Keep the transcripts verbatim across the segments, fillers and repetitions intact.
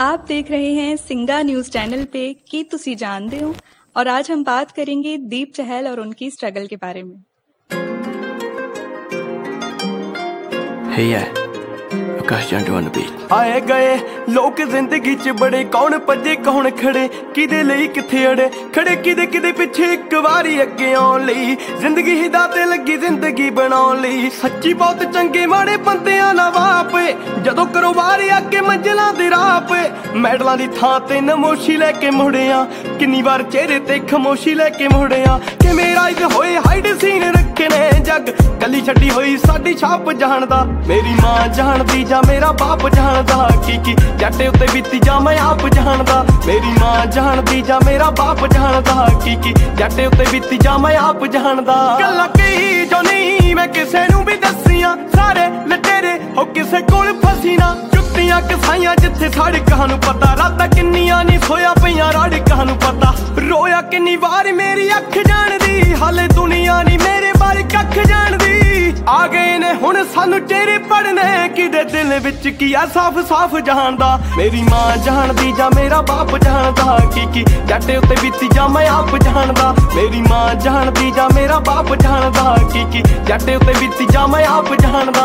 आप देख रहे हैं सिंगा न्यूज चैनल पे की तुसी जानते हो, और आज हम बात करेंगे दीप चहल और उनकी स्ट्रगल के बारे में। Hey yeah, Akash जांडू on the beat। आए गए लोग जिंदगी च बड़े, कौन भजे कौन खड़े, किदे लई किथे अड़े खड़े, किदे किदे पिछे एक वारी अगे आउण लई, जिंदगी ही दाते लगी जिंदगी बनाउण लई। सच्ची बहुत चंगे माड़े बंदियां ना वापे, जदों करो वारी अगे मंजिलां दे राह पे। मैडलां दी थां ते नमोशी लैके मुड़िया, किन्नी वार चेहरे ते खमोशी लैके मुड़िया। कि मेरा इक होए हाइड सीन रखे ने जग, कली छड्डी होई साडी छाप जानदा। मेरी मां जानदी जा मेरा बाप जानदा, की की जट्टे उत्ते बीती जा मैं आप जानदा। मेरी मां जानदी जा मेरा बाप जानदा, की की जट्टे उत्ते बीती जा मैं आप जानदा। गल्लां कही जो नहीं मैं किसे नूं भी दसियां, सारे लटेरे हो किसे कोल फसी ना। जुत्तियां कसाइयां जिथे सड़कां नूं पता, रातां किन्नियां नी सोया पईयां रड़कां नूं पता। रोया किन्नी वार मेरी अख जानदी, हाले दुनिया नी मेरे बारे कख जानदी। आ गए ने हुण सानू चेहरे पढ़ने, किदे दिल विच की आ साफ साफ जानदा। मेरी मां जानदी जा मेरा बाप जानदा, की की जट्टे उत्ते बीती जा मैं आप जानदा। मेरी मां जानदी जा मेरा बाप जानदा, की की जट्टे उत्ते बीती जा मैं आप जानदा।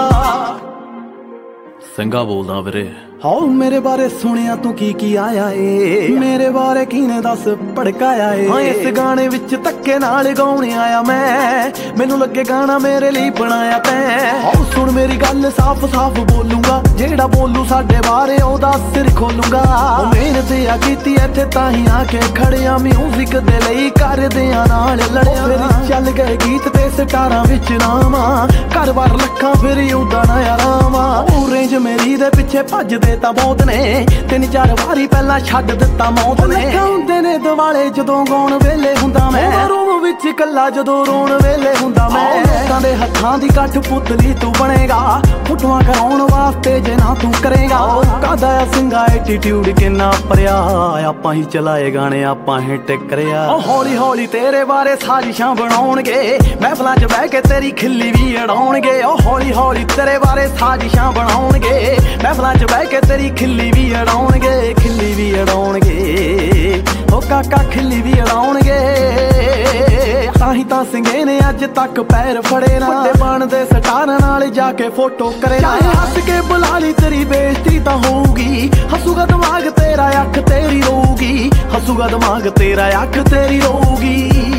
संगा बोलदा वीरे। हाओ मेरे बारे सुनिया तू की की आया ए, मेरे बारे किने दस भड़काया ए। हाँ इस गाने विच धक्के नाल गाउण आया मैं, मैनू लगे गाना मेरे लिए बनाया तैं। हाओ सुन मेरी गल साफ साफ बोलूंगा, जेड़ा बोलू साडे बारे ओदा सिर खोलूंगा। मेहनत आ कीती इत्थे ताहीं आके खड़िया, म्यूजिक दे लई करदियां नाल लड़िया। फिर चल गए गीत ते स्टारां विच नामा, घर बार लखां फिर उदा नया रामा। रेंज मेरी दे पिछे भजदे तां बहुत ने, तीन चार वारी पहला छड्ड दित्ता मौत ने। हुंदे ने दिवाले जदों गाउण वेले हुंदा मैं, रूम विच कल्ला जदों रोण वेले हुंदा मैं। लोकां दे हत्थां दी कठ पुतली तू बनेगा, फुटवा कराउण वास्ते जे ना तू करेगा। कादा सिंगा एटीट्यूड किन्ना भरिया, आपां ही चलाए गाने आपां ही टिकरिया। हौली हौली तेरे बारे साजिशां बनाउणगे, महफिलां च बैठ के तेरी खिल्ली भी अड़ाउणगे। हौली हौली तेरे बारे साजिशां बनाउणगे, महफिलां च बैठ के तेरी खिल्ली भी अड़ाउणगे, खिल्ली भी अड़ाउणगे। ओ काका खिल्ली भी अड़ाउणगे। ताही तां सिंगे ने अज तक पैर फड़े ना, बड़े बनदे स्टारां नाल जाके फोटो करे ना। हस के बुला ली तेरी बेइज्जती तां होऊगी, हसूगा दिमाग तेरा अख तेरी रोऊगी, हसूगा दिमाग तेरा अख तेरी रोऊगी।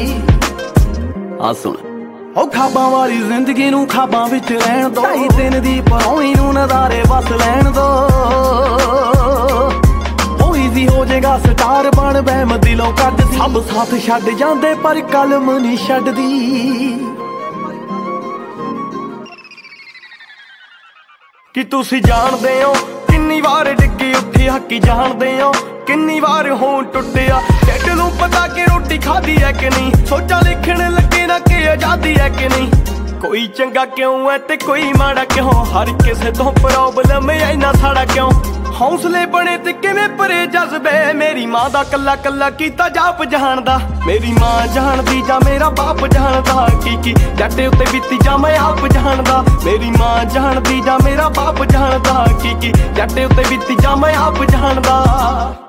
आ सुन ओ खाबां वाली जिंदगी नूं खाबां विच रहण दो, ढाई दिन दी परौणी नूं नज़ारे बस लैण दो। ओ ईजी हो जाएगा स्टार बन बहम दिलों कड्डदी, सब साथ छड्ड जांदे पर कलम नहीं छड्डदी। कि तुसी जानदे हो किन्नी वार डिग्गी उठी हकी, जानदे हो किन्नी वार हों टुटिया। ढिड नूं पता कि रोटी खाधी है कि नहीं, सोचा लिखण लगे ना कि आजादी है कि नहीं। कोई चंगा क्यों है ते कोई माड़ा क्यों, हर किसे तो प्रॉब्लम है इन्ना साड़ा क्यों। हौसले बने ते किवें भरे जज्बे, मेरी मां दा कल्ला कल्ला कीता जाप जानदा। मेरी मां जानदी जा मेरा बाप जानदा, की की जट्टे उत्ते बीती जा मैं आप जानदा। मेरी मां जानदी जा मेरा बाप जानदा, की की जट्टे उत्ते बीती जा मैं आप जानदा।